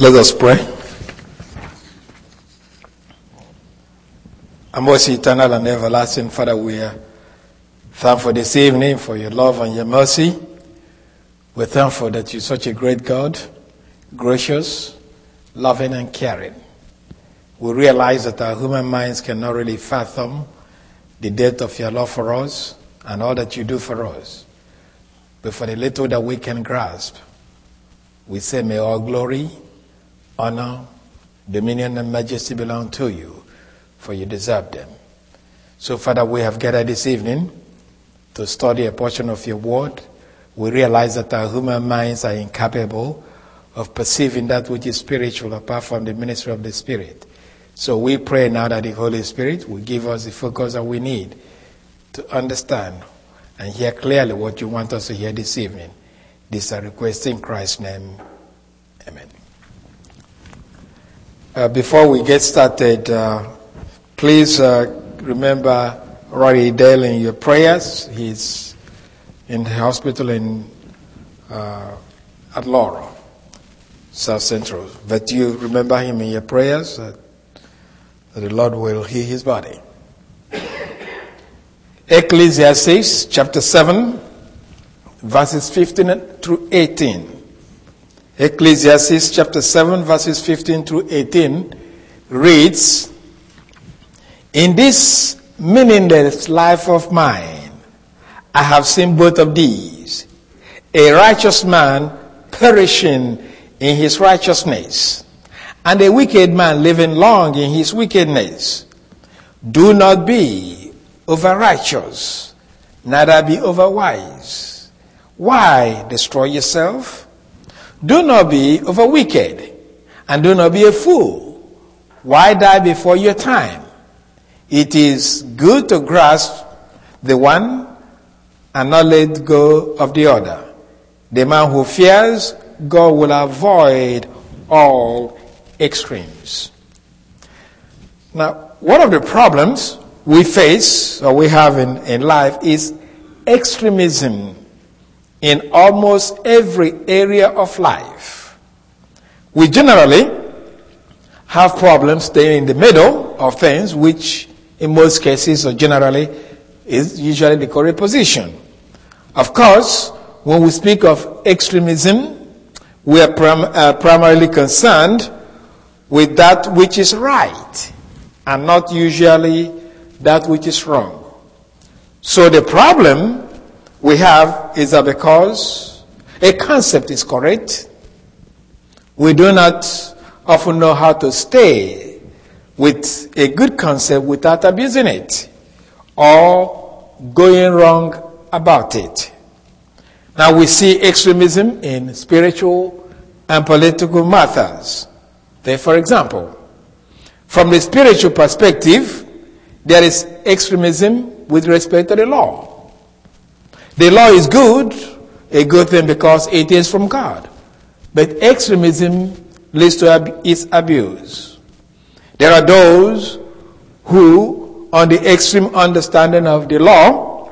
Let us pray. Our most eternal and everlasting Father, we are thankful this evening for your love and your mercy. We're thankful that you're such a great God, gracious, loving, and caring. We realize that our human minds cannot really fathom the depth of your love for us and all that you do for us. But for the little that we can grasp, we say, may all glory, honor, dominion, and majesty belong to you, for you deserve them. So, Father, we have gathered this evening to study a portion of your word. We realize that our human minds are incapable of perceiving that which is spiritual apart from the ministry of the Spirit. So we pray now that the Holy Spirit will give us the focus that we need to understand and hear clearly what you want us to hear this evening. This I request in Christ's name. Amen. Before we get started, please remember Rory Dale in your prayers. He's in the hospital at Laura, South Central. But you remember him in your prayers, that the Lord will heal his body. Ecclesiastes chapter 7, verses 15 through 18. Ecclesiastes chapter 7, verses 15 through 18 reads, "In this meaningless life of mine, I have seen both of these, a righteous man perishing in his righteousness, and a wicked man living long in his wickedness. Do not be over righteous, neither be over wise. Why destroy yourself? Do not be over wicked, and do not be a fool. Why die before your time? It is good to grasp the one and not let go of the other. The man who fears God will avoid all extremes." Now, one of the problems we face or we have in life is extremism in almost every area of life. We generally have problems staying in the middle of things, which in most cases or generally is usually the correct position. Of course, when we speak of extremism, we are primarily concerned with that which is right and not usually that which is wrong. So the problem we have is that because a concept is correct, we do not often know how to stay with a good concept without abusing it or going wrong about it. Now we see extremism in spiritual and political matters. There, for example, from the spiritual perspective, there is extremism with respect to the law. The law is good, a good thing because it is from God. But extremism leads to its abuse. There are those who, on the extreme understanding of the law,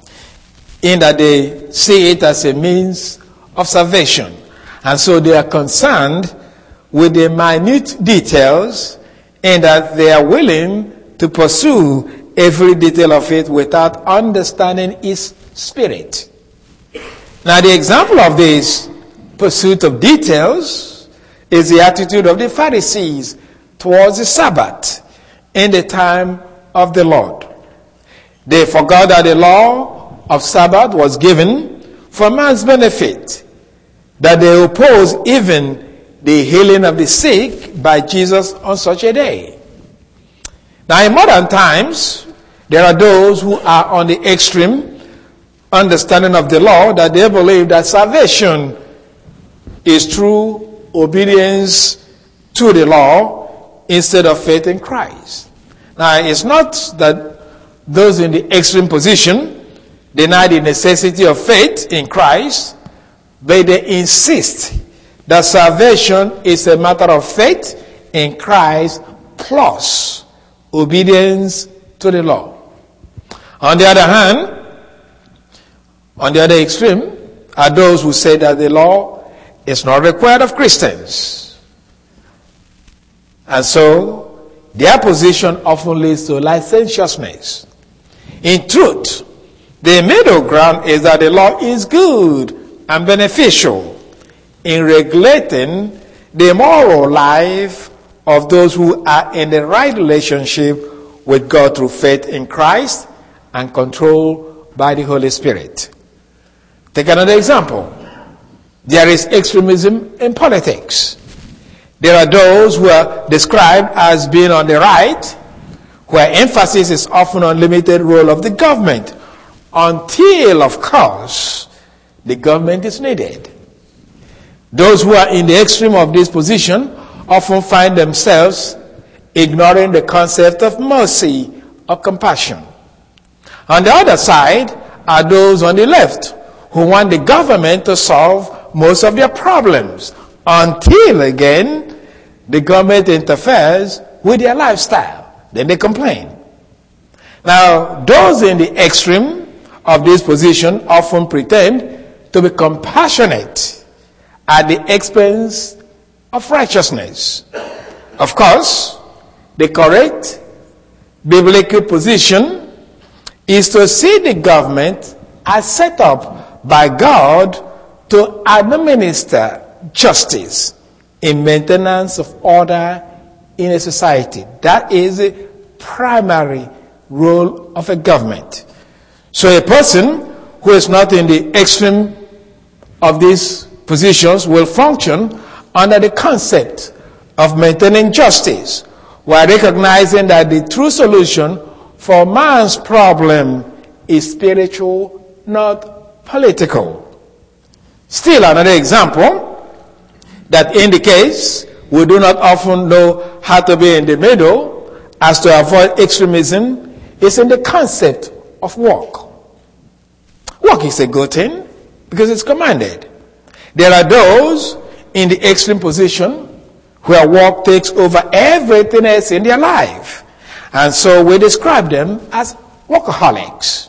in that they see it as a means of salvation. And so they are concerned with the minute details in that they are willing to pursue every detail of it without understanding its spirit. Now, the example of this pursuit of details is the attitude of the Pharisees towards the Sabbath in the time of the Lord. They forgot that the law of Sabbath was given for man's benefit, that they opposed even the healing of the sick by Jesus on such a day. Now, in modern times, there are those who are on the extreme understanding of the law, that they believe that salvation is through obedience to the law instead of faith in Christ. Now, it's not that those in the extreme position deny the necessity of faith in Christ, but they insist that salvation is a matter of faith in Christ plus obedience to the law. On the other hand, on the other extreme are those who say that the law is not required of Christians. And so, their position often leads to licentiousness. In truth, the middle ground is that the law is good and beneficial in regulating the moral life of those who are in the right relationship with God through faith in Christ and controlled by the Holy Spirit. Take another example. There is extremism in politics. There are those who are described as being on the right, where emphasis is often on limited role of the government, until, of course, the government is needed. Those who are in the extreme of this position often find themselves ignoring the concept of mercy or compassion. On the other side are those on the left who want the government to solve most of their problems until, again, the government interferes with their lifestyle. Then they complain. Now, those in the extreme of this position often pretend to be compassionate at the expense of righteousness. Of course, the correct biblical position is to see the government as set up by God to administer justice in maintenance of order in a society. That is the primary role of a government. So a person who is not in the extreme of these positions will function under the concept of maintaining justice, while recognizing that the true solution for man's problem is spiritual, not political. Still another example that indicates we do not often know how to be in the middle as to avoid extremism is in the concept of work. Work is a good thing because it's commanded. There are those in the extreme position where work takes over everything else in their life. And so we describe them as workaholics.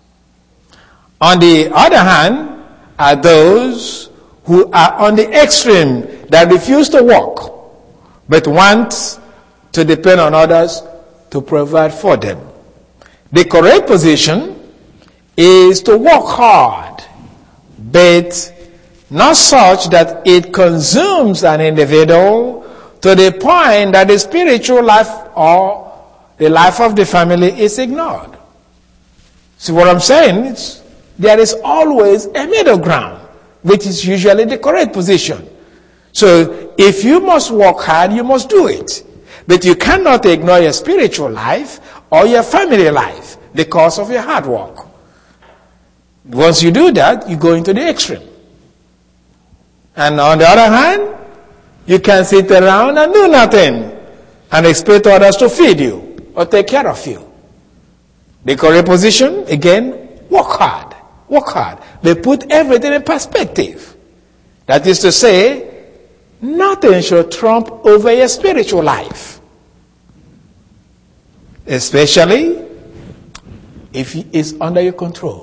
On the other hand, are those who are on the extreme that refuse to work, but want to depend on others to provide for them. The correct position is to work hard, but not such that it consumes an individual to the point that the spiritual life or the life of the family is ignored. See what I'm saying? There is always a middle ground, which is usually the correct position. So if you must work hard, you must do it. But you cannot ignore your spiritual life or your family life because of your hard work. Once you do that, you go into the extreme. And on the other hand, you can sit around and do nothing and expect others to feed you or take care of you. The correct position, again, work hard. Work hard. They put everything in perspective. That is to say, nothing should trump over your spiritual life. Especially if it's under your control.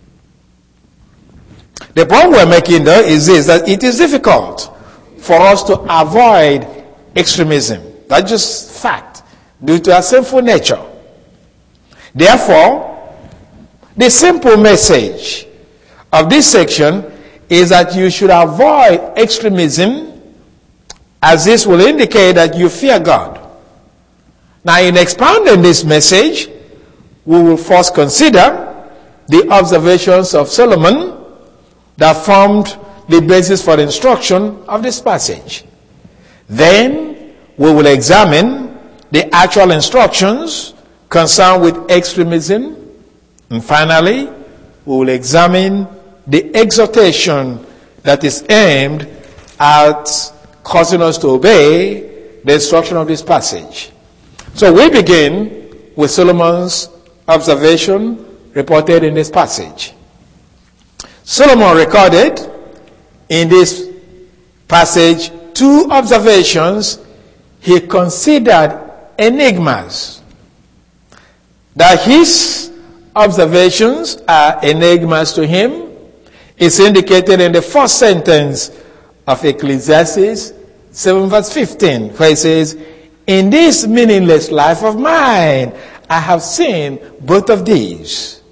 The point we're making though is this, that it is difficult for us to avoid extremism. That's just fact, due to our sinful nature. Therefore, the simple message of this section is that you should avoid extremism, as this will indicate that you fear God. Now, in expounding this message, we will first consider the observations of Solomon that formed the basis for the instruction of this passage. Then, we will examine the actual instructions concerned with extremism. And finally, we will examine the exhortation that is aimed at causing us to obey the instruction of this passage. So we begin with Solomon's observation reported in this passage. Solomon recorded in this passage two observations he considered enigmas. That his observations are enigmas to him is indicated in the first sentence of Ecclesiastes 7 verse 15, where it says, In this meaningless life of mine, I have seen both of these.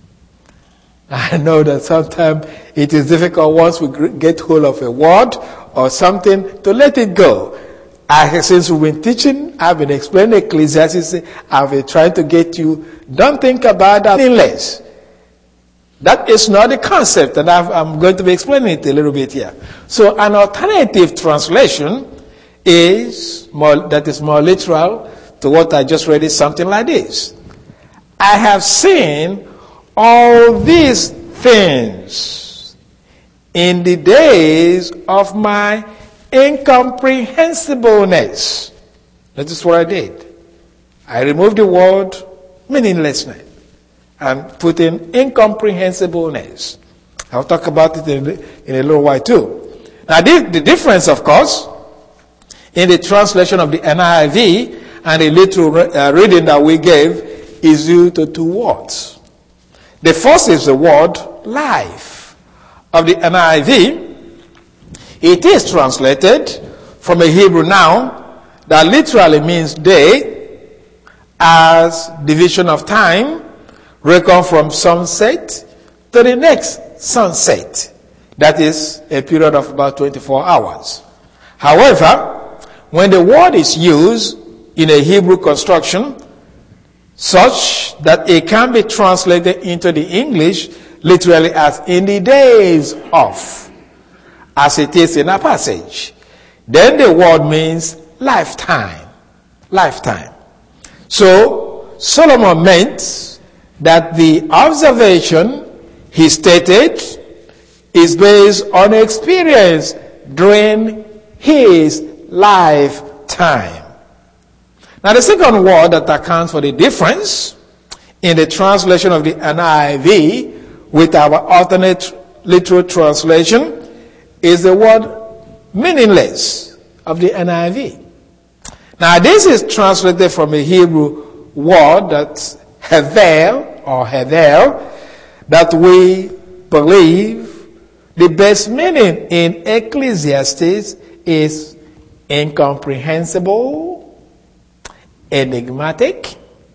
I know that sometimes it is difficult once we get hold of a word or something to let it go. Since we've been teaching, I've been explaining Ecclesiastes, I've been trying to get you, don't think about that meaningless. That is not the concept, and I'm going to be explaining it a little bit here. So an alternative translation that is more literal to what I just read is something like this. I have seen all these things in the days of my incomprehensibleness. That is what I did. I removed the word meaninglessness and put in incomprehensibleness. I'll talk about it in a little while too. Now the difference, of course, in the translation of the NIV and the little reading that we gave is due to two words. The first is the word life. Of the NIV, it is translated from a Hebrew noun that literally means day, as division of time, reckoned from sunset to the next sunset. That is a period of about 24 hours. However, when the word is used in a Hebrew construction, such that it can be translated into the English literally as in the days of, as it is in a passage, then the word means lifetime. Lifetime. So Solomon meant that the observation he stated is based on experience during his lifetime. Now the second word that accounts for the difference in the translation of the NIV with our alternate literal translation is the word meaningless of the NIV. Now this is translated from a Hebrew word that's hevel or hevel, that we believe the best meaning in Ecclesiastes is incomprehensible, enigmatic,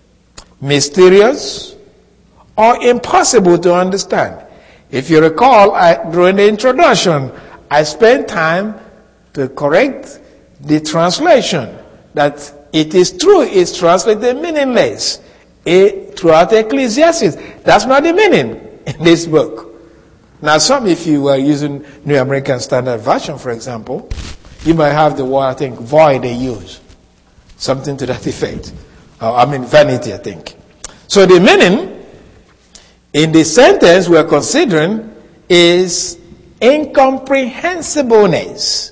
mysterious, or impossible to understand. If you recall, during the introduction, I spent time to correct the translation that it is true, it's translated meaningless throughout Ecclesiastes. That's not the meaning in this book. Now, if you were using New American Standard Version, for example, you might have the word, I think, void they use. Something to that effect. Vanity, I think. So the meaning in the sentence we're considering is incomprehensibleness,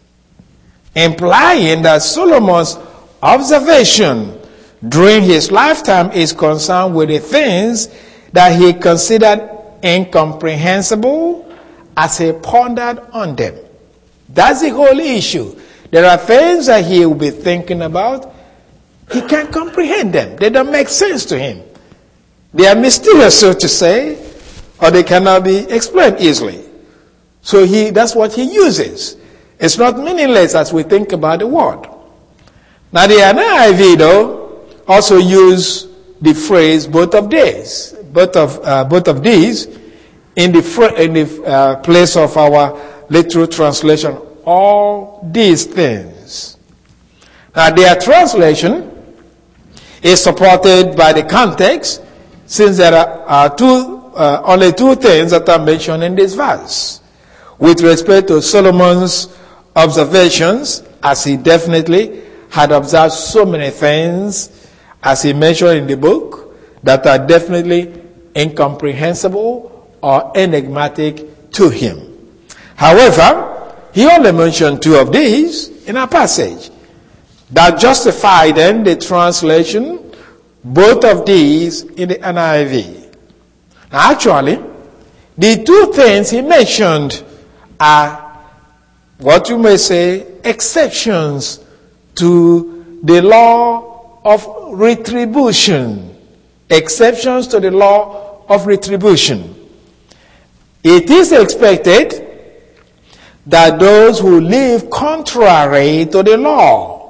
implying that Solomon's observation during his lifetime is concerned with the things that he considered incomprehensible as he pondered on them. That's the whole issue. There are things that he will be thinking about. He can't comprehend them. They don't make sense to him. They are mysterious, so to say, or they cannot be explained easily. So that's what he uses. It's not meaningless as we think about the word. Now the NIV, though, also use the phrase both of these in the place of our literal translation, all these things. Now their translation is supported by the context, since there are only two things that are mentioned in this verse. With respect to Solomon's observations, as he definitely had observed so many things, as he mentioned in the book, that are definitely incomprehensible or enigmatic to him. However, he only mentioned two of these in our passage. That justified then the translation, both of these in the NIV. Now actually, the two things he mentioned are what you may say exceptions to the law of retribution. Exceptions to the law of retribution. It is expected that those who live contrary to the law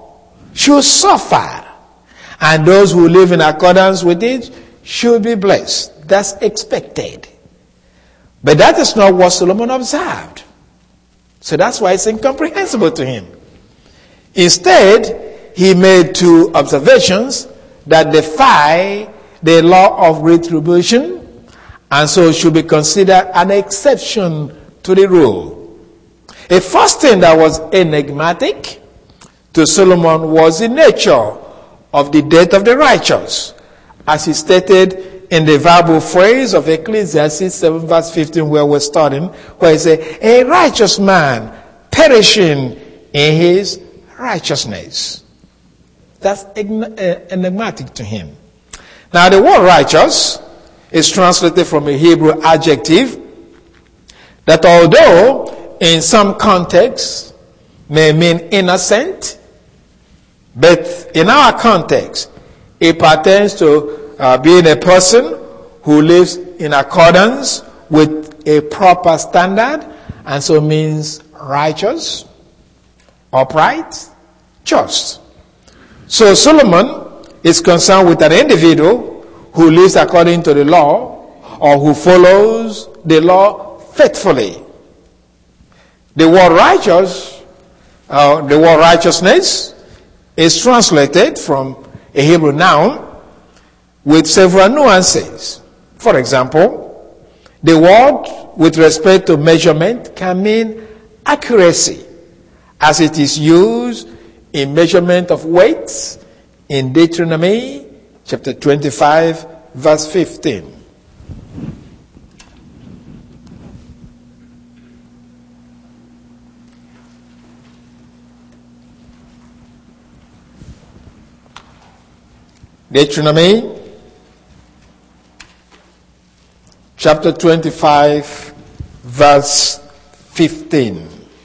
should suffer, and those who live in accordance with it should be blessed. That's expected. But that is not what Solomon observed. So that's why it's incomprehensible to him. Instead, he made two observations that defy the law of retribution, and so should be considered an exception to the rule. A first thing that was enigmatic to Solomon was the nature of the death of the righteous, as he stated in the verbal phrase of Ecclesiastes 7 verse 15, where we're starting, where he said, a righteous man perishing in his righteousness. That's enigmatic to him. Now, the word righteous is translated from a Hebrew adjective that, although in some contexts may mean innocent, but in our context, it pertains to being a person who lives in accordance with a proper standard, and so means righteous, upright, just. So Solomon is concerned with an individual who lives according to the law, or who follows the law faithfully. The word righteous, the word righteousness, is translated from a Hebrew noun with several nuances. For example, the word with respect to measurement can mean accuracy, as it is used in measurement of weights in Deuteronomy chapter 25 verse 15. Deuteronomy chapter 25 verse 15.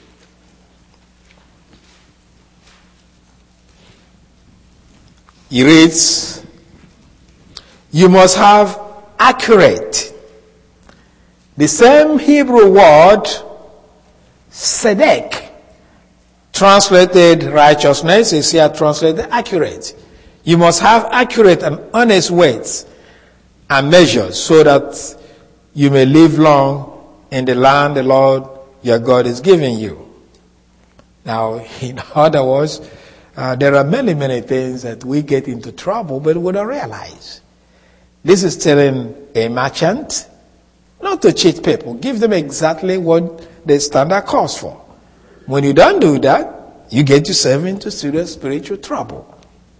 He reads, you must have accurate. The same Hebrew word, tzedek, translated righteousness, is here translated accurate. You must have accurate and honest weights and measures so that you may live long in the land the Lord your God is giving you. Now, in other words, there are many things that we get into trouble, but we don't realize. This is telling a merchant not to cheat people. Give them exactly what the standard calls for. When you don't do that, you get yourself into serious spiritual trouble.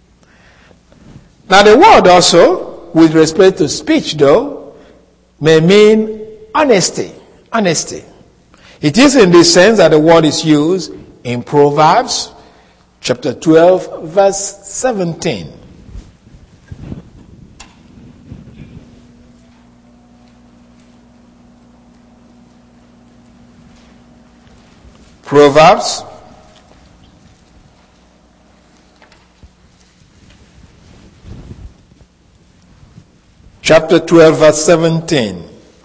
Now, the word also, with respect to speech though, may mean honesty. Honesty. It is in this sense that the word is used in Proverbs chapter 12 verse 17. Proverbs chapter 12 verse 17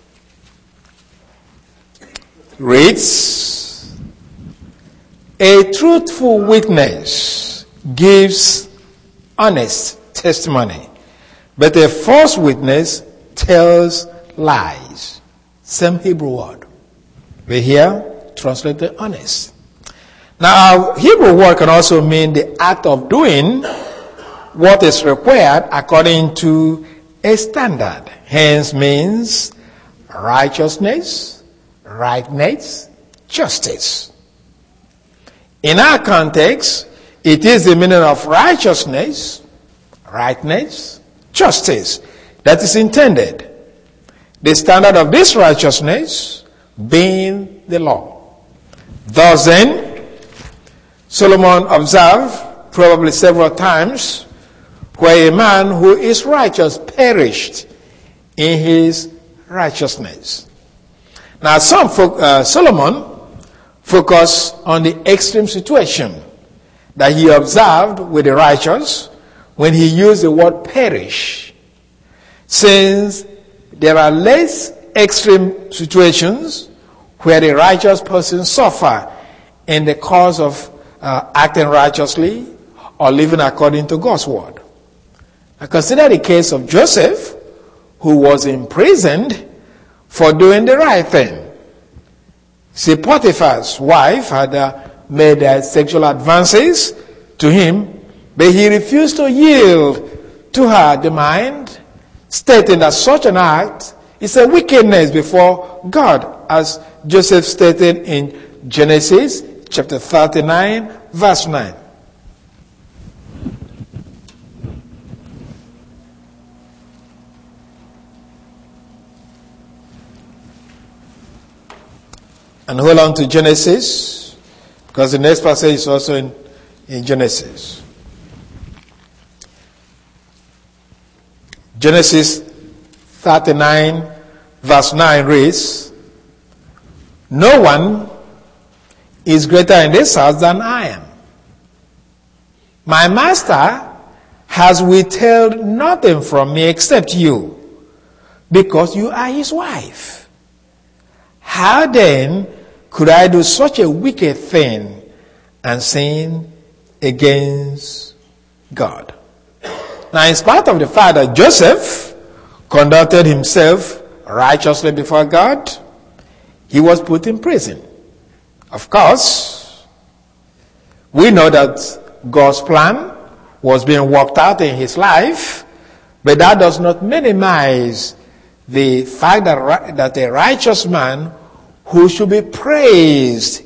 reads, a truthful witness gives honest testimony, but a false witness tells lies. Same Hebrew word. We here translated honest. Now, our Hebrew word can also mean the act of doing what is required according to a standard. Hence means righteousness, rightness, justice. In our context, it is the meaning of righteousness, rightness, justice that is intended. The standard of this righteousness being the law. Thus then, Solomon observed probably several times where a man who is righteous perished in his righteousness. Now, Solomon focused on the extreme situation that he observed with the righteous when he used the word perish. Since there are less extreme situations where the righteous person suffer in the cause of acting righteously or living according to God's word. Now consider the case of Joseph, who was imprisoned for doing the right thing. See, Potiphar's wife had made sexual advances to him, but he refused to yield to her demand, stating that such an act is a wickedness before God, as Joseph stated in Genesis chapter 39, verse 9. And hold on to Genesis, because the next passage is also in Genesis. Genesis 39, verse 9 reads, "No one is greater in this house than I am. My master has withheld nothing from me except you, because you are his wife. How then could I do such a wicked thing and sin against God?" Now, in spite of the fact that Joseph conducted himself righteously before God, he was put in prison. Of course, we know that God's plan was being worked out in his life, but that does not minimize the fact that a righteous man who should be praised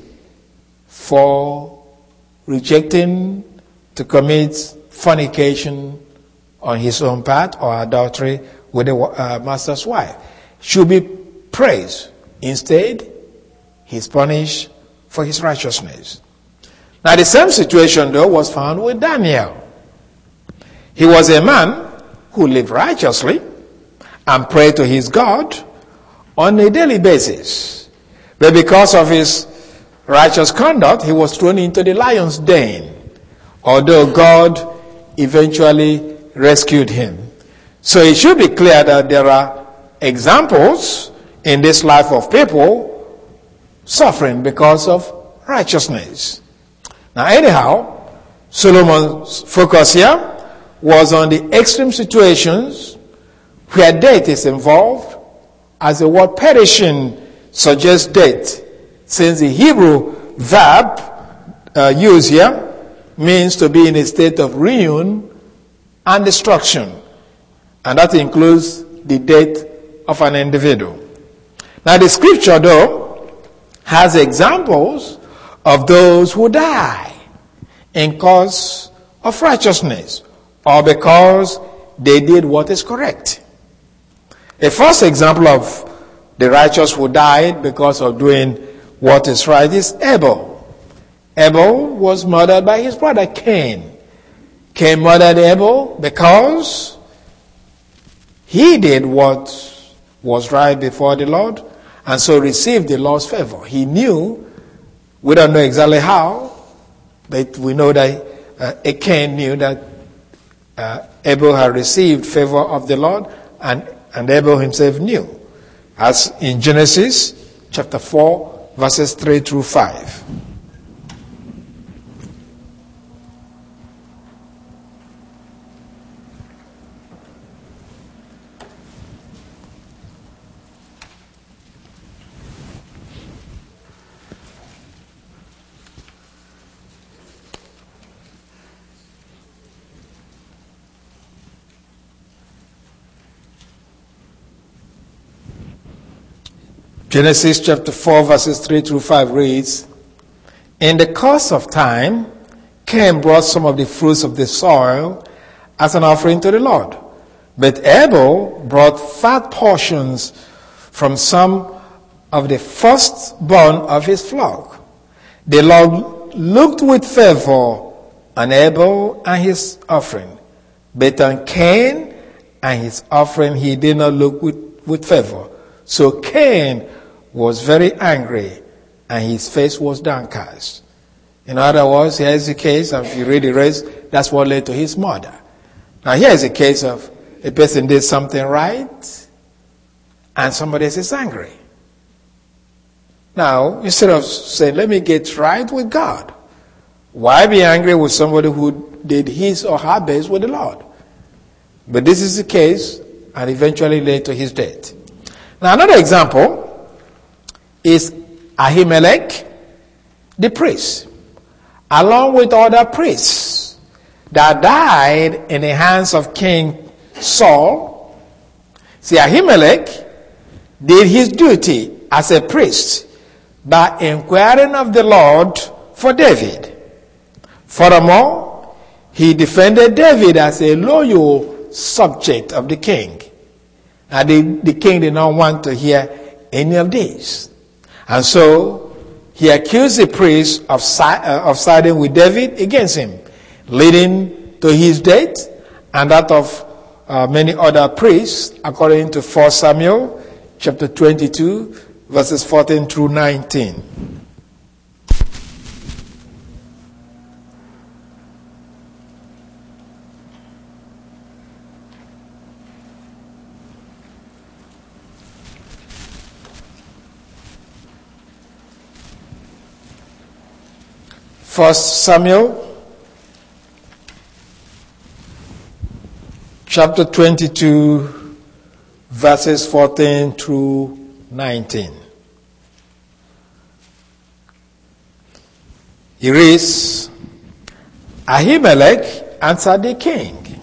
for rejecting to commit fornication on his own part or adultery with the master's wife should be praised. Instead, he's punished for his righteousness. Now, the same situation, though, was found with Daniel. He was a man who lived righteously and prayed to his God on a daily basis. But because of his righteous conduct, he was thrown into the lion's den, although God eventually rescued him. So it should be clear that there are examples in this life of people suffering because of righteousness. Now, anyhow, Solomon's focus here was on the extreme situations where death is involved, as the word perishing suggests death, since the Hebrew verb used here means to be in a state of ruin and destruction. And that includes the death of an individual. Now, the scripture, though, has examples of those who die in cause of righteousness or because they did what is correct. A first example of the righteous who died because of doing what is right is Abel. Abel was murdered by his brother Cain. Cain murdered Abel because he did what was right before the Lord and so received the Lord's favor. He knew, we don't know exactly how, but we know that Cain knew that Abel had received favor of the Lord, and Abel himself knew. As in Genesis chapter 4, verses 3 through 5. Genesis chapter 4 verses 3 through 5 reads, "In the course of time, Cain brought some of the fruits of the soil as an offering to the Lord. But Abel brought fat portions from some of the firstborn of his flock. The Lord looked with favor on Abel and his offering, but on Cain and his offering he did not look with favor. So Cain was very angry, and his face was downcast." In other words, here's the case, if you read the rest, that's what led to his murder. Now here's a case of a person did something right, and somebody else is angry. Now, instead of saying, let me get right with God, why be angry with somebody who did his or her best with the Lord. But this is the case, and eventually led to his death. Now another example is Ahimelech, the priest, along with other priests that died in the hands of King Saul. See, Ahimelech did his duty as a priest by inquiring of the Lord for David. Furthermore, he defended David as a loyal subject of the king. And the king did not want to hear any of this. And so he accused the priest of siding with David against him, leading to his death and that of many other priests, according to 1 Samuel chapter 22, verses 14 through 19. First Samuel chapter 22, verses 14 through 19. He reads, Ahimelech answered the king,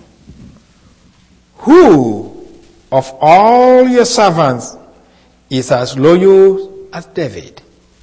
who of all your servants is as loyal as David?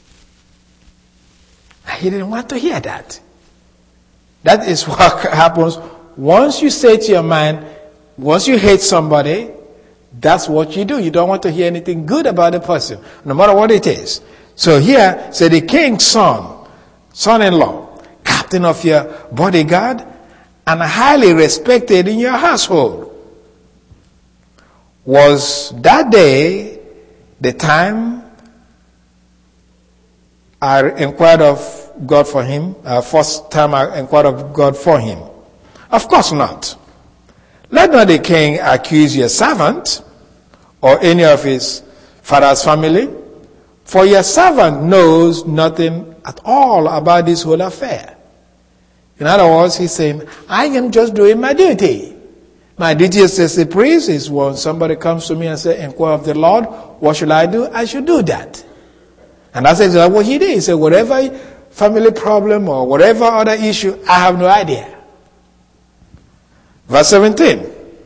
He didn't want to hear that. That is what happens once you say to your mind, once you hate somebody, that's what you do. You don't want to hear anything good about the person, no matter what it is. So here, say the king's son-in-law, captain of your bodyguard, and highly respected in your household. Was that day the time I inquired of God for him, first time I inquired of God for him? Of course not. Let not the king accuse your servant or any of his father's family, for your servant knows nothing at all about this whole affair. In other words, he's saying, I am just doing my duty. My duty as a priest is when somebody comes to me and says, inquire of the Lord, what should I do? I should do that. And that's exactly what he did. He said, whatever family problem or whatever other issue, I have no idea. Verse 17.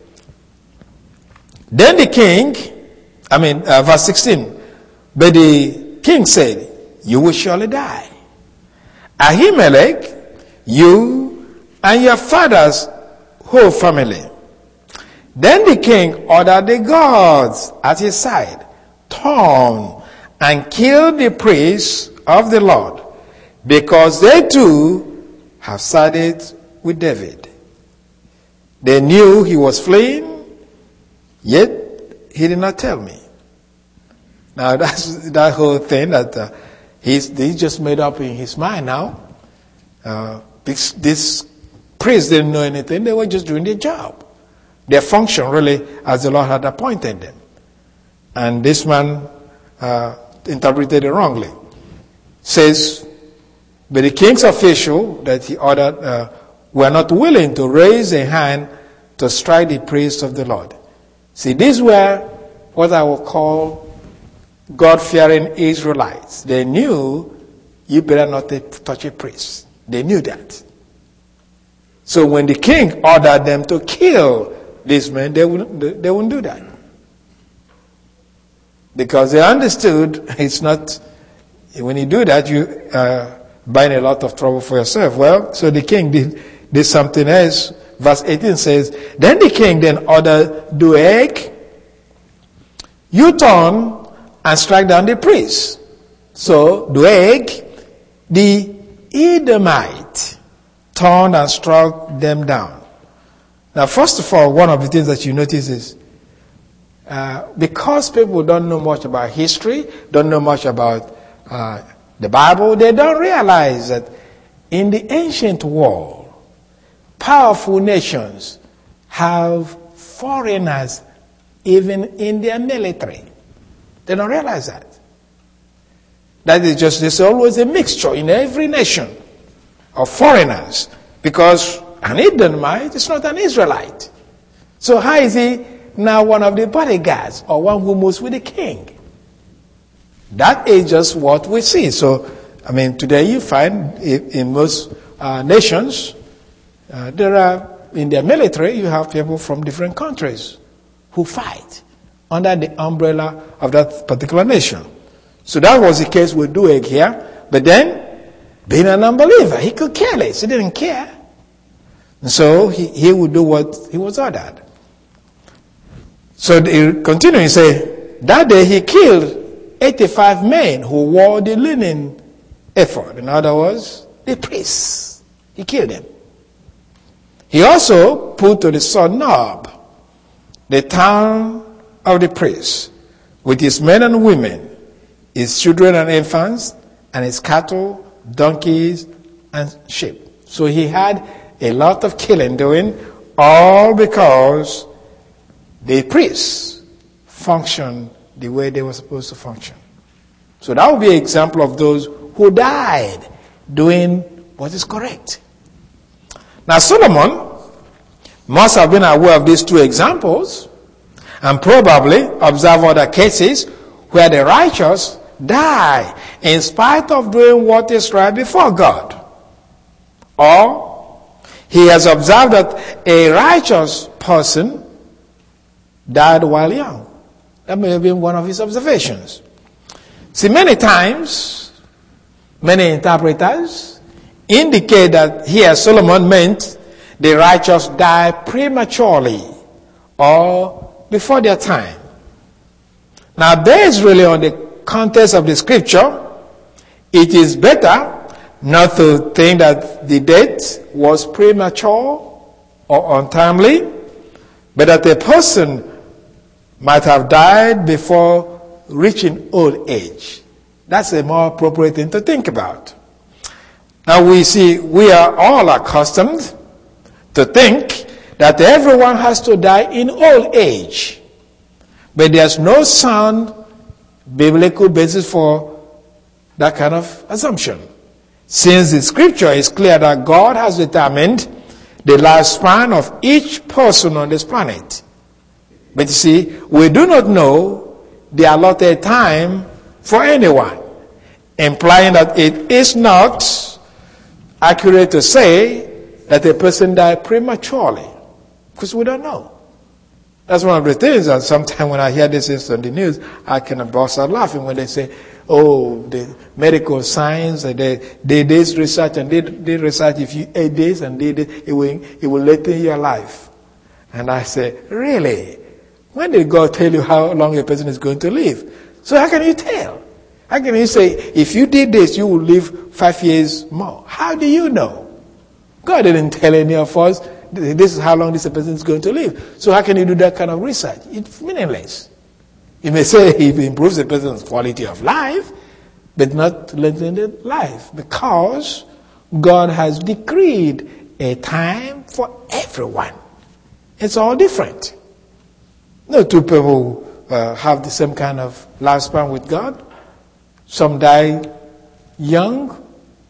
Then the king, verse 16. But the king said, you will surely die. Ahimelech, you and your father's whole family. Then the king ordered the guards at his side, torn and killed the priests of the Lord, because they too have sided with David. They knew he was fleeing, yet he did not tell me. Now that's that whole thing that he just made up in his mind now. These priests didn't know anything. They were just doing their job. Their function really as the Lord had appointed them. And this man interpreted it wrongly. Says, but the king's official that he ordered were not willing to raise a hand to strike the priests of the Lord. See, these were what I would call God-fearing Israelites. They knew you better not touch a priest. They knew that. So when the king ordered them to kill these men, they wouldn't do that. Because they understood it's not, when you do that, you buy a lot of trouble for yourself. Well, so the king did something else. Verse 18 says, then the king then ordered Doeg, you turn and strike down the priests. So Doeg, the Edomite, turned and struck them down. Now, first of all, one of the things that you notice is, because people don't know much about history, don't know much about the Bible, they don't realize that in the ancient world, powerful nations have foreigners even in their military. They don't realize that. That is just, there's always a mixture in every nation of foreigners, because an Edomite is not an Israelite. So how is he now one of the bodyguards or one who moves with the king? That is just what we see. So, today you find in most nations, there are, in their military, you have people from different countries who fight under the umbrella of that particular nation. So that was the case with Doeg here. But then, being an unbeliever, he could care less. He didn't care. And so he would do what he was ordered. So he continued, he said, that day he killed 85 men who wore the linen ephod. In other words, the priests. He killed them. He also put to the sword Nob, the town of the priests, with his men and women, his children and infants, and his cattle, donkeys, and sheep. So he had a lot of killing doing, all because the priests functioned the way they were supposed to function. So that would be an example of those who died doing what is correct. Now Solomon must have been aware of these two examples and probably observed other cases where the righteous die in spite of doing what is right before God. Or he has observed that a righteous person died while young. That may have been one of his observations. See, many times, many interpreters indicate that here Solomon meant the righteous die prematurely or before their time. Now, based really on the context of the scripture, it is better not to think that the death was premature or untimely, but that a person might have died before reaching old age. That's a more appropriate thing to think about. Now we are all accustomed to think that everyone has to die in old age. But there's no sound biblical basis for that kind of assumption. Since the scripture is clear that God has determined the lifespan of each person on this planet. But you see, we do not know the allotted time for anyone, implying that it is not accurate to say that a person died prematurely, because we don't know. That's one of the things that sometimes when I hear this on the news, I can burst out laughing when they say, oh, the medical science, they did this research and did research, if you ate this and did it, it will lengthen your life. And I say, really? When did God tell you how long a person is going to live? So how can you tell? How can you say, if you did this, you will live 5 years more? How do you know? God didn't tell any of us, this is how long this person is going to live. So how can you do that kind of research? It's meaningless. You may say it improves a person's quality of life, but not lengthening life, because God has decreed a time for everyone. It's all different. No two people have the same kind of lifespan with God. Some die young,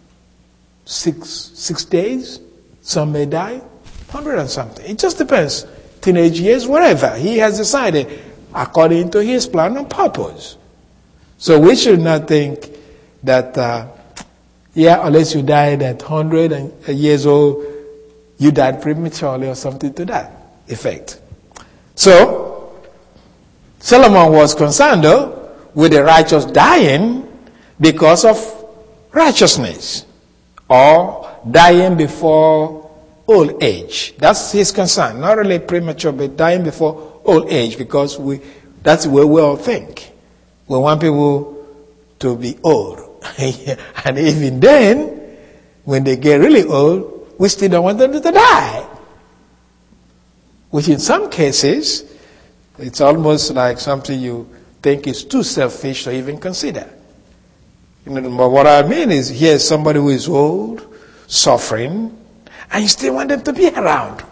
6 days. Some may die 100 and something. It just depends. Teenage years, whatever. He has decided according to his plan and purpose. So we should not think that, unless you died at 100 years old, you died prematurely or something to that effect. So, Solomon was concerned, though, with the righteous dying because of righteousness or dying before old age. That's his concern. Not really premature, but dying before old age, because that's the way we all think. We want people to be old. And even then, when they get really old, we still don't want them to die. Which in some cases, it's almost like something you think is too selfish to even consider. But what I mean is, here's somebody who is old, suffering, and you still want them to be around.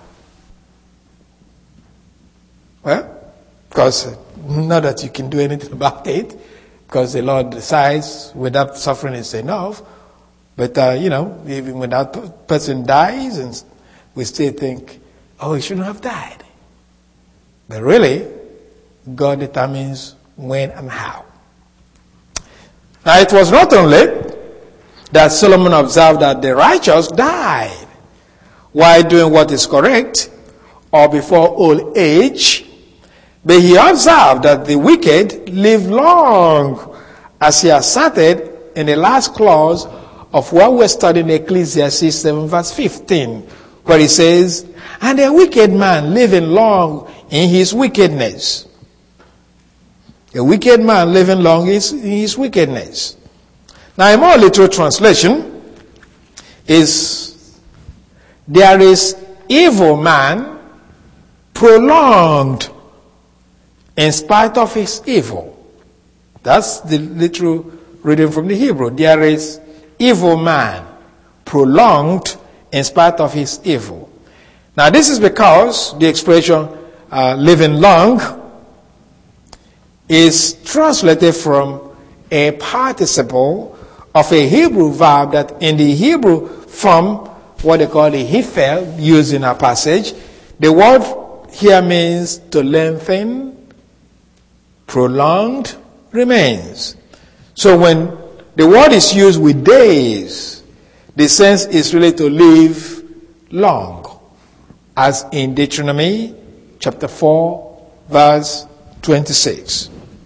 Well, because not that you can do anything about it, because the Lord decides when that suffering is enough. But, even when that person dies, and we still think, oh, he shouldn't have died. But really, God determines when and how. Now, it was not only that Solomon observed that the righteous died while doing what is correct or before old age, but he observed that the wicked live long, as he asserted in the last clause of what we're studying in Ecclesiastes 7 verse 15, where he says, and a wicked man living long in his wickedness. A wicked man living long in his wickedness. Now, a more literal translation is, there is evil man prolonged in spite of his evil. That's the literal reading from the Hebrew. There is evil man prolonged in spite of his evil. Now, this is because the expression living long is translated from a participle of a Hebrew verb that in the Hebrew form, what they call the hifel, used in our passage, the word here means to lengthen, prolonged, remains. So when the word is used with days, the sense is really to live long, as in Deuteronomy chapter 4, verse 26.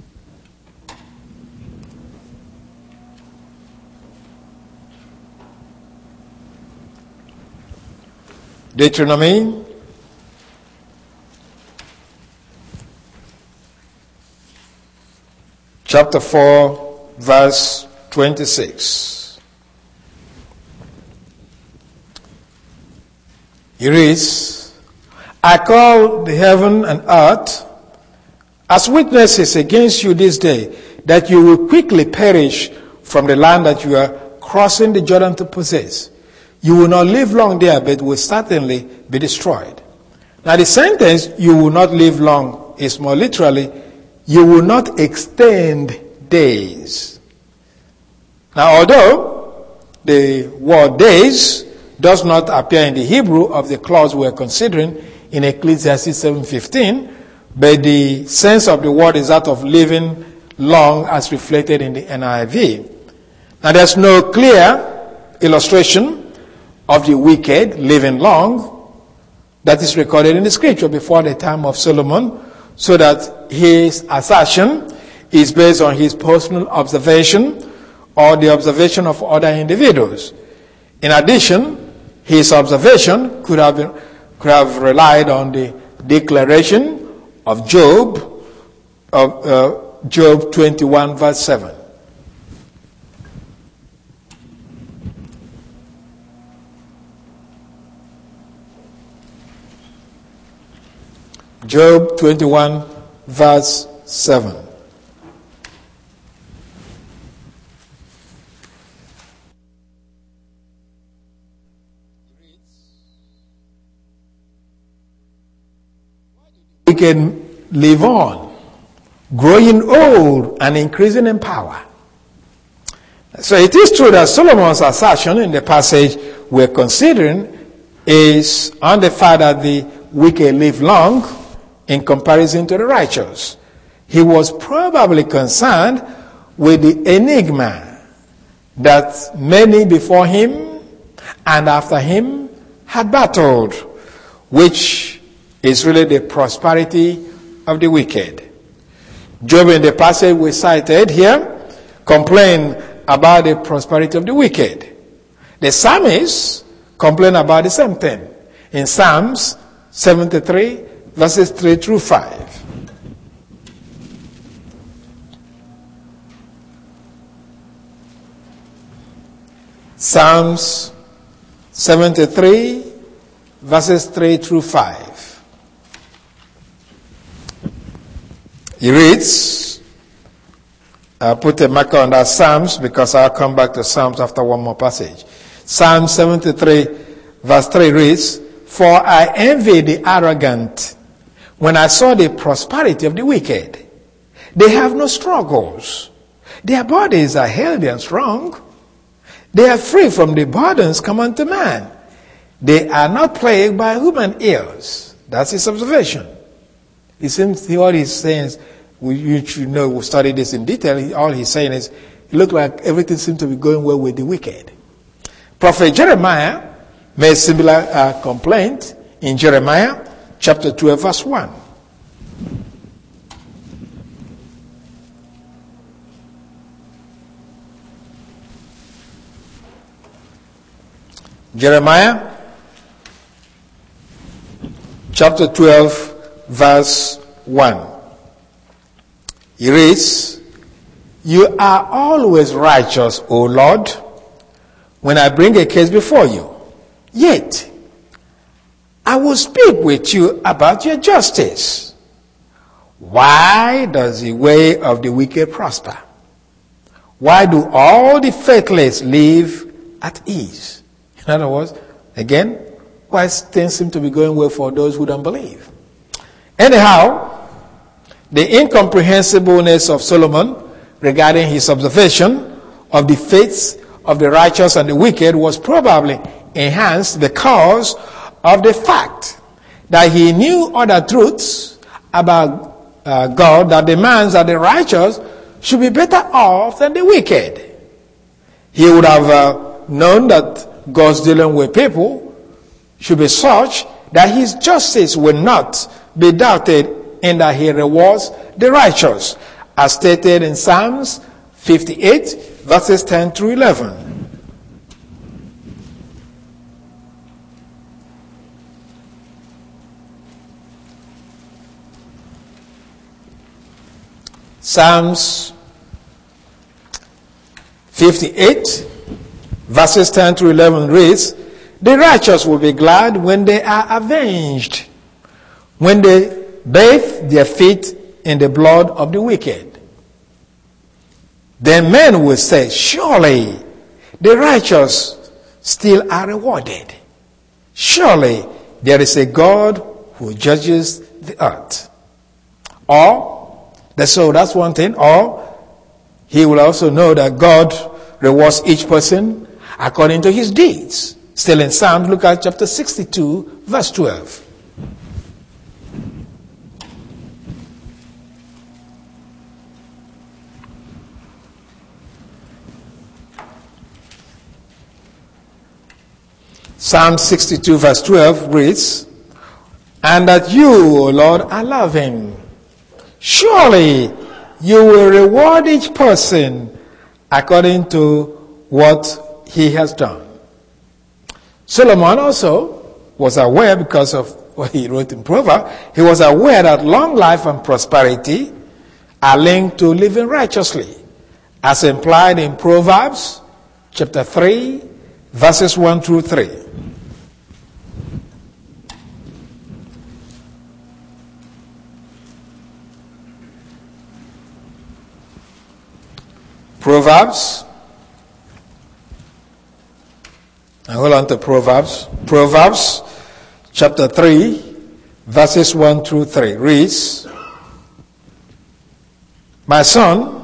Deuteronomy chapter 4, verse 26. It reads, I call the heaven and earth as witnesses against you this day, that you will quickly perish from the land that you are crossing the Jordan to possess. You will not live long there, but will certainly be destroyed. Now the sentence, you will not live long, is more literally, you will not extend days. Now, although the word days does not appear in the Hebrew of the clause we are considering in Ecclesiastes 7:15, but the sense of the word is that of living long as reflected in the NIV. Now, there's no clear illustration of the wicked living long that is recorded in the scripture before the time of Solomon, so that his assertion is based on his personal observation or the observation of other individuals. In addition, his observation could have relied on the declaration of Job, Job 21 verse 7. Job 21 verse 7. We can live on, growing old and increasing in power. So it is true that Solomon's assertion in the passage we're considering is on the fact that the wicked live long in comparison to the righteous. He was probably concerned with the enigma that many before him and after him had battled, which is really the prosperity of the wicked. Job, in the passage we cited here, complained about the prosperity of the wicked. The psalmist complained about the same thing in Psalms 73 verses 3 through 5. Psalms 73 verses 3 through 5. He reads, I'll put a marker on that Psalms because I'll come back to Psalms after one more passage. Psalm 73 verse 3 reads, For I envy the arrogant when I saw the prosperity of the wicked. They have no struggles. Their bodies are healthy and strong. They are free from the burdens common to man. They are not plagued by human ills. That's his observation. It seems what he's saying is, we study this in detail. All he's saying is, it looked like everything seemed to be going well with the wicked. Prophet Jeremiah made similar complaint in Jeremiah chapter 12 verse 1. Jeremiah chapter 12 verse 1. He reads, "You are always righteous, O Lord, when I bring a case before you. Yet, I will speak with you about your justice. Why does the way of the wicked prosper? Why do all the faithless live at ease?" In other words, again, why things seem to be going well for those who don't believe. Anyhow, the incomprehensibleness of Solomon regarding his observation of the fates of the righteous and the wicked was probably enhanced because of the fact that he knew other truths about God that demands that the righteous should be better off than the wicked. He would have known that God's dealing with people should be such that his justice will not be doubted in that he rewards the righteous, as stated in Psalms 58 verses 10 through 11. Psalms 58 verses 10 through 11 reads, "The righteous will be glad when they are avenged, when they bathe their feet in the blood of the wicked. Then men will say, surely the righteous still are rewarded. Surely there is a God who judges the earth." So that's one thing. Or he will also know that God rewards each person according to his deeds. Still in Psalms, look at chapter 62, verse 12. Psalm 62 verse 12 reads, "And that you, O Lord, are loving. Surely you will reward each person according to what he has done." Solomon also was aware, because of what he wrote in Proverbs, he was aware that long life and prosperity are linked to living righteously, as implied in Proverbs chapter 3 verses 1 through 3. Proverbs. And hold on to Proverbs. Proverbs chapter 3 verses 1 through 3 reads, "My son,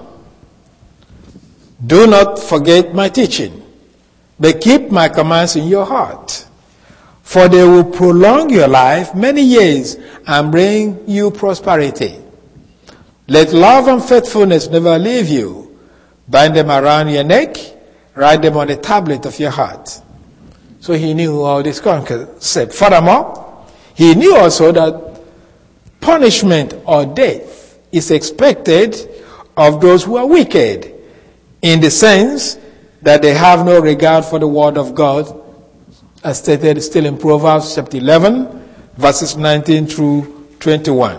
do not forget my teaching, but keep my commands in your heart, for they will prolong your life many years and bring you prosperity. Let love and faithfulness never leave you. Bind them around your neck, write them on the tablet of your heart." So he knew all this concept. Furthermore, he knew also that punishment or death is expected of those who are wicked, in the sense that they have no regard for the word of God, as stated still in Proverbs chapter 11, verses 19 through 21.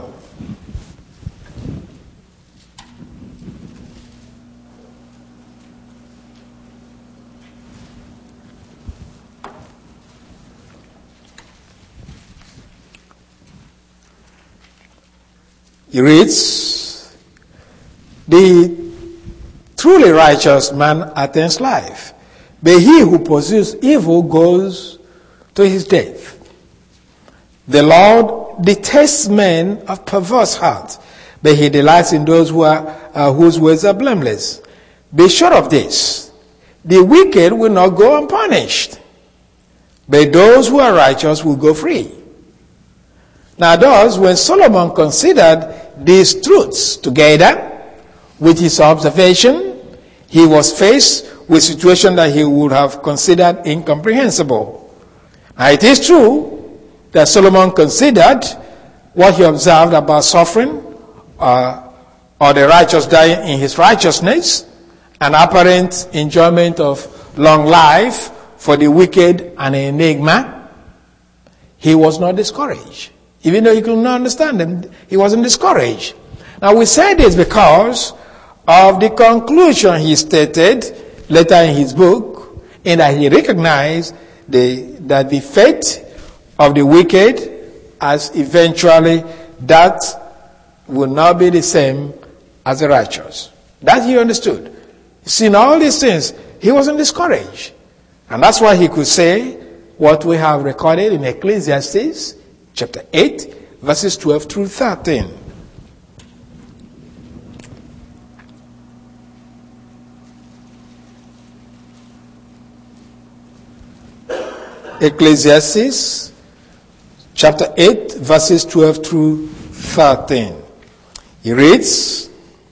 He reads, "The truly righteous man attains life, but he who pursues evil goes to his death. The Lord detests men of perverse heart, but he delights in those whose ways are blameless. Be sure of this, the wicked will not go unpunished, but those who are righteous will go free. Now thus, when Solomon considered these truths together with his observation, he was faced with a situation that he would have considered incomprehensible. Now it is true that Solomon considered what he observed about suffering or the righteous dying in his righteousness, an apparent enjoyment of long life for the wicked, an enigma. He was not discouraged. Even though he could not understand them, he wasn't discouraged. Now we say this because of the conclusion he stated later in his book, in that he recognized that the fate of the wicked as eventually that will not be the same as the righteous. That he understood. Seeing all these things, he wasn't discouraged. And that's why he could say what we have recorded in Ecclesiastes chapter 8, verses 12 through 13. Ecclesiastes chapter 8, verses 12 through 13. He reads,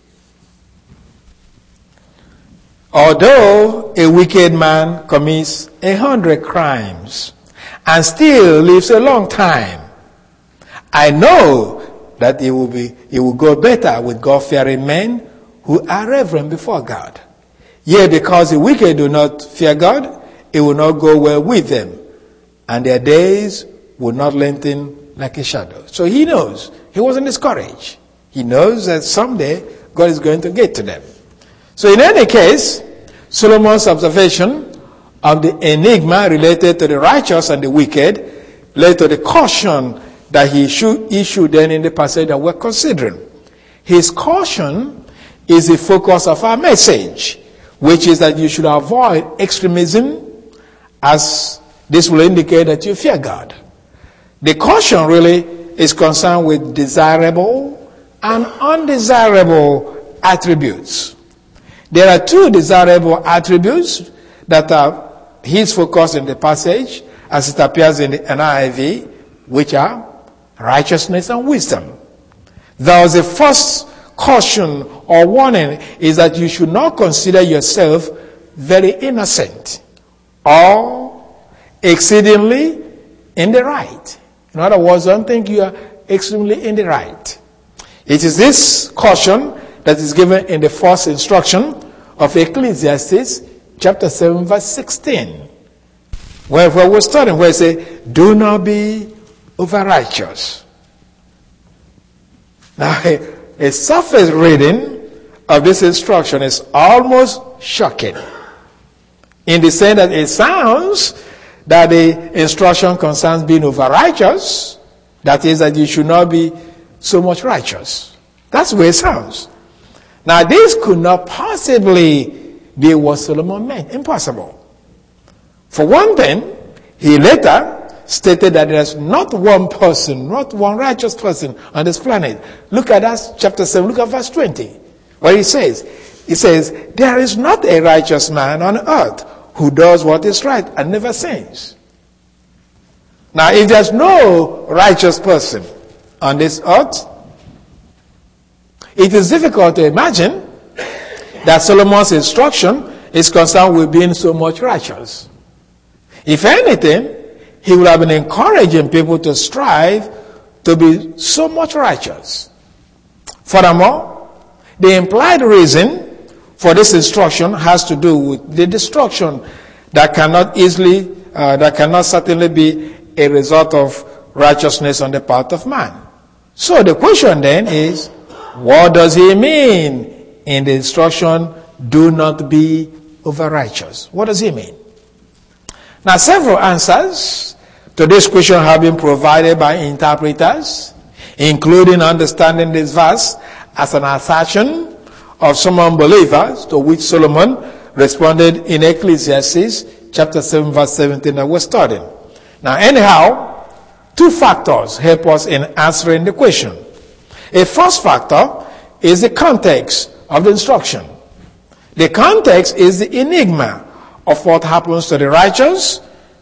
although a wicked man commits 100 crimes and still lives a long time, I know that it will go better with God-fearing men who are reverent before God. Yet because the wicked do not fear God, it will not go well with them, and their days will not lengthen like a shadow. So he knows. He wasn't discouraged. He knows that someday God is going to get to them. So in any case, Solomon's observation of the enigma related to the righteous and the wicked led to the caution that he issued then in the passage that we're considering. His caution is the focus of our message, which is that you should avoid extremism, as this will indicate that you fear God. The caution really is concerned with desirable and undesirable attributes. There are two desirable attributes that are his focus in the passage, as it appears in the NIV, which are righteousness and wisdom. Thus, the first caution or warning is that you should not consider yourself very innocent or exceedingly in the right. In other words, don't think you are extremely in the right. It is this caution that is given in the first instruction of Ecclesiastes chapter 7 verse 16. Where we're studying, where it says, do not be over-righteous. Now, a surface reading of this instruction is almost shocking, in the sense that it sounds that the instruction concerns being over-righteous, that is, that you should not be so much righteous. That's the way it sounds. Now, this could not possibly be what Solomon meant. Impossible. For one thing, he later stated that there's not one person, not one righteous person on this planet. Look at that, chapter 7, look at verse 20, where he says, there is not a righteous man on earth who does what is right and never sins. Now, if there's no righteous person on this earth, it is difficult to imagine that Solomon's instruction is concerned with being so much righteous. If anything, he would have been encouraging people to strive to be so much righteous. Furthermore, the implied reason for this instruction has to do with the destruction that cannot certainly be a result of righteousness on the part of man. So the question then is, what does he mean in the instruction, do not be over-righteous? What does he mean? Now, several answers to this question have been provided by interpreters, including understanding this verse as an assertion of some unbelievers, to which Solomon responded in Ecclesiastes chapter 7 verse 17 that we're studying. Now, anyhow, two factors help us in answering the question. A first factor is the context of the instruction. The context is the enigma of what happens to the righteous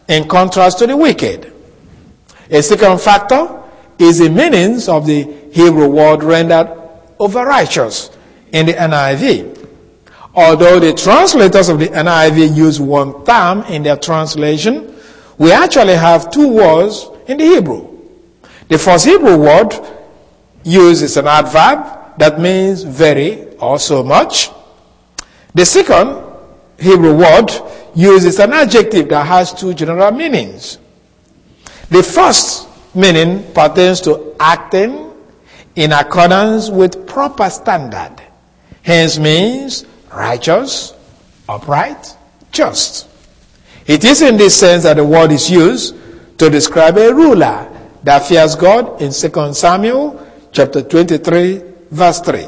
in contrast to the wicked. A second factor is the meanings of the Hebrew word rendered over righteous in the NIV. Although the translators of the NIV use one term in their translation, we actually have two words in the Hebrew. The first Hebrew word used is an adverb that means very or so much. The second Hebrew word used is an adjective that has two general meanings. The first meaning pertains to acting in accordance with proper standard, hence means righteous, upright, just. It is in this sense that the word is used to describe a ruler that fears God in 2 Samuel chapter 23, verse 3.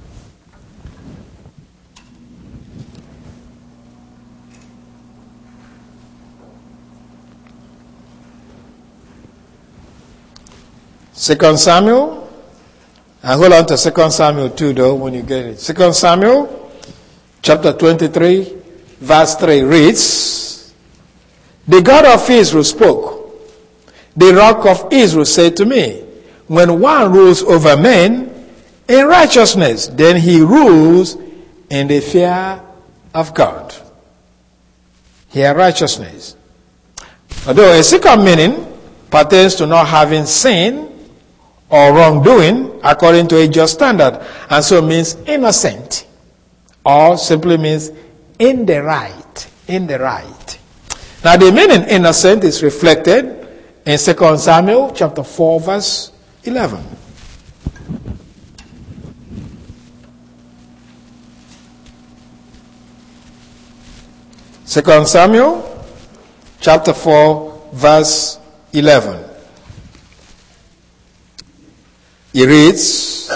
Second Samuel, and hold on to 2 Samuel 2 though when you get it. 2 Samuel chapter 23 verse 3 reads, "The God of Israel spoke. The rock of Israel said to me, when one rules over men in righteousness, then he rules in the fear of God." Here righteousness. Although a second meaning pertains to not having sin or wrongdoing according to a just standard, and so means innocent, or simply means in the right. In the right. Now the meaning innocent is reflected in 2 Samuel chapter 4 verse 11. Second Samuel chapter 4 verse 11. He reads,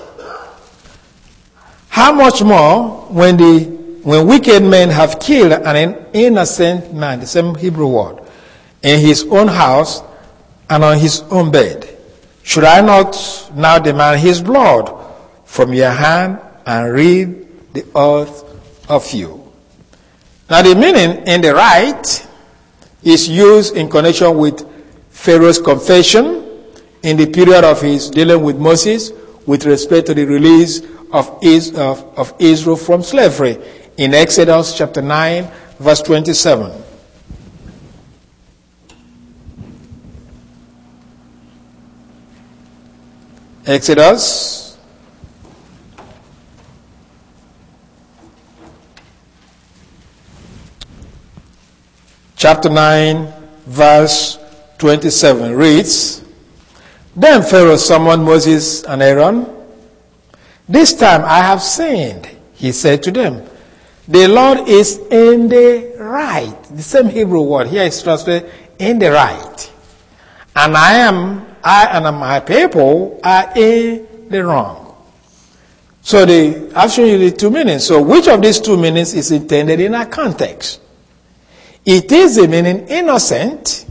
"How much more when wicked men have killed an innocent man," the same Hebrew word, "in his own house and on his own bed, should I not now demand his blood from your hand and rid the earth of you?" Now the meaning in the right is used in connection with Pharaoh's confession in the period of his dealing with Moses with respect to the release of Israel from slavery in Exodus chapter 9 verse 27. Exodus chapter 9 verse 27 reads, "Then Pharaoh summoned Moses and Aaron. 'This time I have sinned,' he said to them. 'The Lord is in the right.'" The same Hebrew word here is translated in the right. "And I and my people are in the wrong." So I've shown you the two meanings. So which of these two meanings is intended in our context? It is the meaning innocent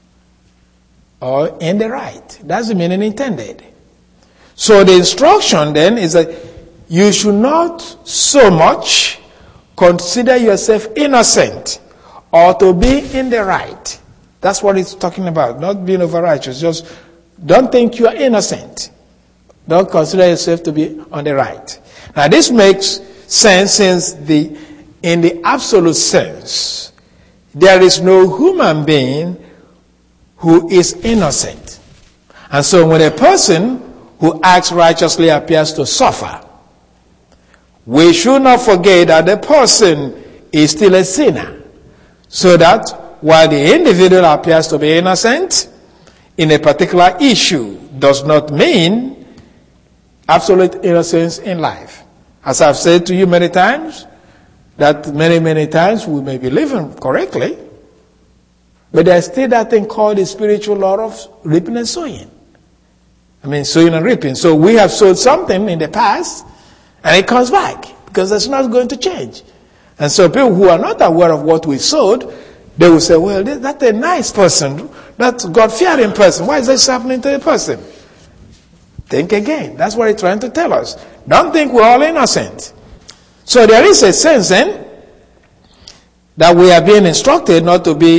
or in the right. That's the meaning intended. So the instruction then is that you should not so much consider yourself innocent or to be in the right. That's what it's talking about, not being over righteous. Just don't think you are innocent. Don't consider yourself to be on the right. Now this makes sense since in the absolute sense, there is no human being who is innocent. And so when a person who acts righteously appears to suffer, we should not forget that the person is still a sinner. So that while the individual appears to be innocent in a particular issue does not mean absolute innocence in life. As I've said to you many times, that many times we may be living correctly, but there's still that thing called the spiritual law of reaping and sowing. Sowing and reaping. So we have sowed something in the past, and it comes back, because it's not going to change. And so people who are not aware of what we sowed, they will say, well, that's a nice person, that's a God-fearing person. Why is this happening to a person? Think again. That's what he's trying to tell us. Don't think we're all innocent. So there is a sense then that we are being instructed not to be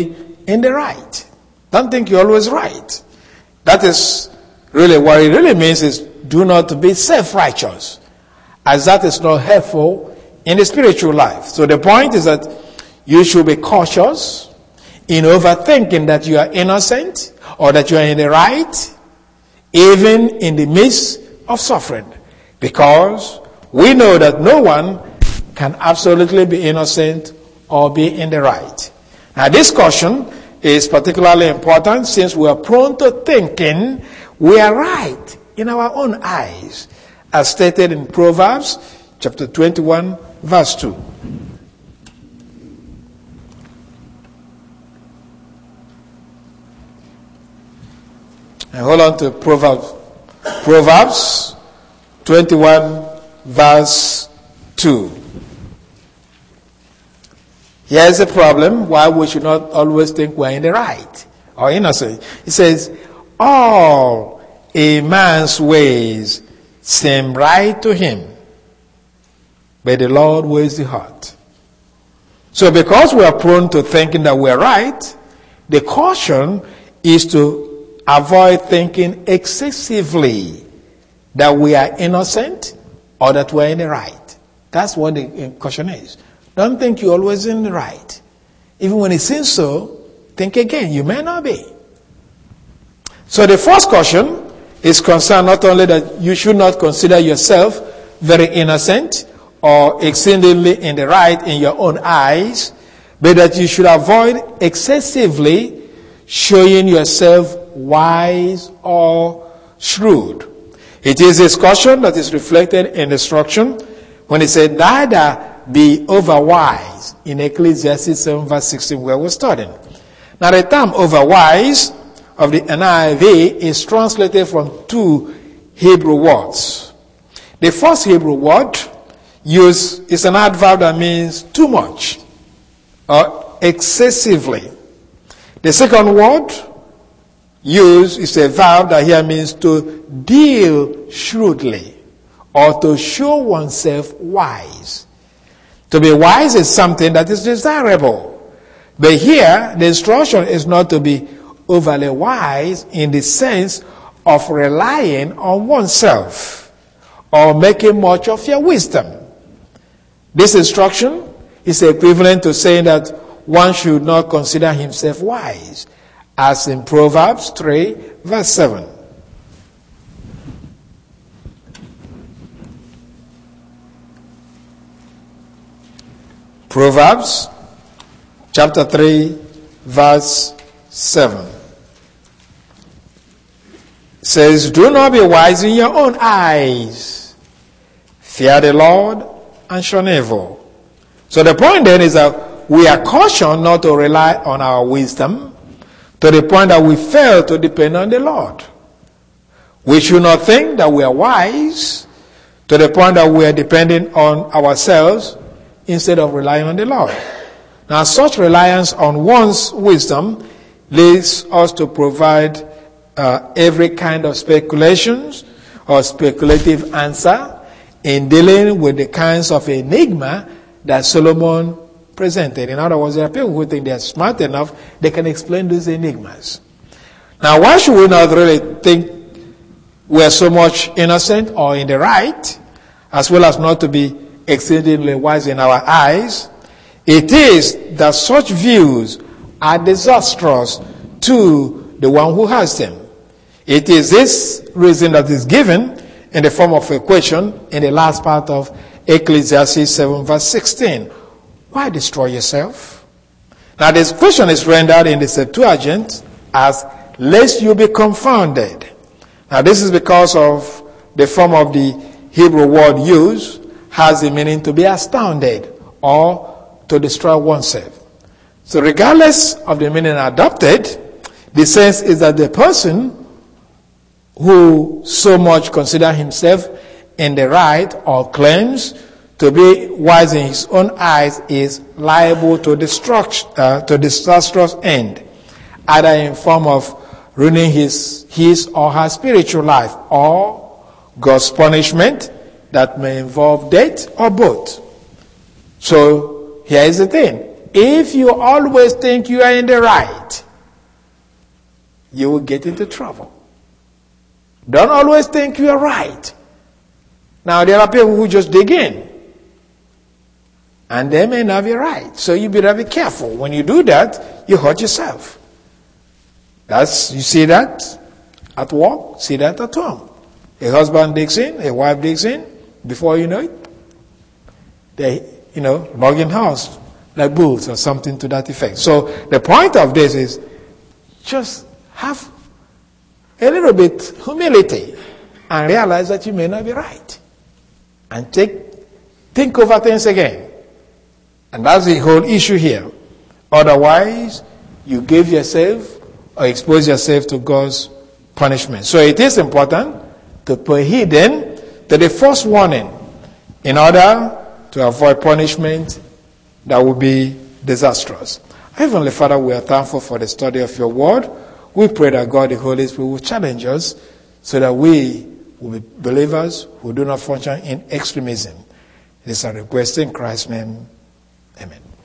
in the right. Don't think you're always right. That is really what it really means, is do not be self-righteous, as that is not helpful in the spiritual life. So the point is that you should be cautious in overthinking that you are innocent or that you are in the right, even in the midst of suffering. Because we know that no one can absolutely be innocent or be in the right. Now this caution is particularly important since we are prone to thinking we are right in our own eyes, as stated in Proverbs chapter 21, verse 2. And hold on to Proverbs 21, verse 2. Here's the problem why we should not always think we're in the right or innocent. It says, all a man's ways seem right to him, but the Lord weighs the heart. So because we are prone to thinking that we're right, the caution is to avoid thinking excessively that we are innocent or that we're in the right. That's what the caution is. Don't think you're always in the right. Even when it seems so, think again. You may not be. So the first caution is concerned not only that you should not consider yourself very innocent or exceedingly in the right in your own eyes, but that you should avoid excessively showing yourself wise or shrewd. It is this caution that is reflected in the instruction when it said, neither be overwise, in Ecclesiastes 7 verse 16, where we're studying. Now the term overwise of the NIV is translated from two Hebrew words. The first Hebrew word used is an adverb that means too much or excessively. The second word used is a verb that here means to deal shrewdly or to show oneself wise. To be wise is something that is desirable. But here, the instruction is not to be overly wise in the sense of relying on oneself or making much of your wisdom. This instruction is equivalent to saying that one should not consider himself wise, as in Proverbs 3, verse 7. Proverbs chapter 3, verse 7. It says, do not be wise in your own eyes. Fear the Lord and shun evil. So the point then is that we are cautioned not to rely on our wisdom to the point that we fail to depend on the Lord. We should not think that we are wise to the point that we are depending on ourselves instead of relying on the Lord. Now, such reliance on one's wisdom leads us to provide every kind of speculations or speculative answer in dealing with the kinds of enigma that Solomon presented. In other words, there are people who think they are smart enough, they can explain those enigmas. Now, why should we not really think we are so much innocent or in the right, as well as not to be exceedingly wise in our eyes? It is that such views are disastrous to the one who has them. It is this reason that is given in the form of a question in the last part of Ecclesiastes 7 verse 16. Why destroy yourself? Now this question is rendered in the Septuagint as, lest you be confounded. Now this is because of the form of the Hebrew word used has the meaning to be astounded or to destroy oneself. So regardless of the meaning adopted, the sense is that the person who so much considers himself in the right or claims to be wise in his own eyes is liable to disastrous end, either in form of ruining his or her spiritual life or God's punishment that may involve death or both. So here is the thing. if you always think you are in the right, you will get into trouble. Don't always think you are right. Now, there are people who just dig in, and they may not be right. So you better be careful. When you do that, you hurt yourself. You see that at work, see that at home. A husband digs in, a wife digs in, before you know it, they, log in house like bulls or something to that effect. So the point of this is just have a little bit humility and realize that you may not be right. And think over things again. And that's the whole issue here. Otherwise, you give yourself or expose yourself to God's punishment. So it is important to pay heed then to the first warning in order to avoid punishment that will be disastrous. Heavenly Father, we are thankful for the study of your word. We pray that God, the Holy Spirit, will challenge us so that we will be believers who do not function in extremism. It is a request in Christ's name. Amen.